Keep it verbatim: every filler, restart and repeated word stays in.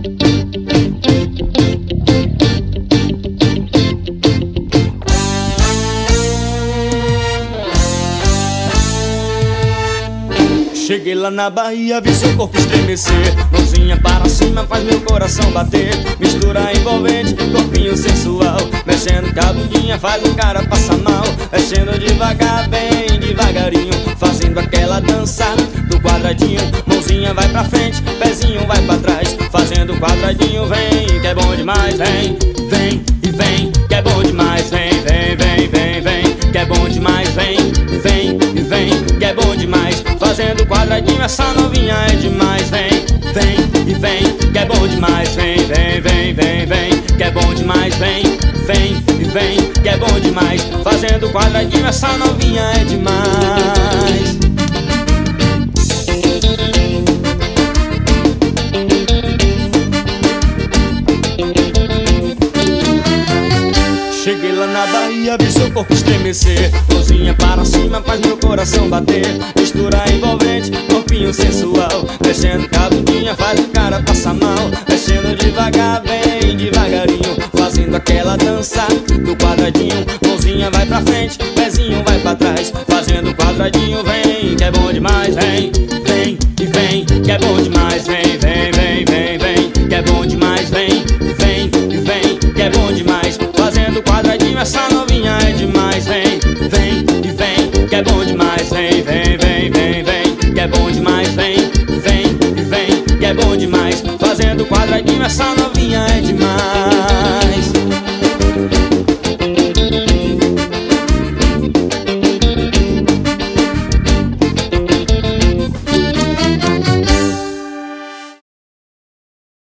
Cheguei lá na Bahia, vi seu corpo estremecer. Mãozinha para cima, faz meu coração bater. Mistura envolvente, corpinho sensual. Mexendo com a bundinha, faz o cara passar mal. Mexendo devagar, bem devagarinho, fazendo aquela dança do quadradinho. Mãozinha vai pra frente, pezinho vai pra trás, fazendo quadradinho. Vem, que é bom demais. Vem, vem e vem, que é bom demais. Vem, vem, vem, vem, vem, que é bom demais. Vem, vem e vem, que é bom demais. Fazendo quadradinho, essa novinha é demais. Vem, vem e vem, que é bom demais. Vem, vem, vem, vem, vem, que é bom demais. Vem, vem e vem, que é bom demais. Fazendo quadradinho, essa novinha é demais. Cheguei lá na Bahia, vi seu corpo estremecer. Mãozinha para cima, faz meu coração bater. Mistura envolvente, corpinho sensual. Mexendo com a bundinha, faz o cara passar mal. Mexendo devagar, bem devagarinho, fazendo aquela dança do quadradinho. Mãozinha vai pra frente, pezinho vai pra trás, fazendo quadradinho. Vem, que é bom demais. Vem, vem e vem, que é bom demais. Vem, vem, vem, vem, vem, que é bom demais. Vem, vem e vem, que é bom demais. Fazendo quadradinho, essa novinha é demais. Vem, vem e vem, que é bom demais. Vem, vem, vem, vem, vem, que é bom demais. Vem, vem e vem, que é bom demais. Fazendo quadradinho, essa novinha é demais.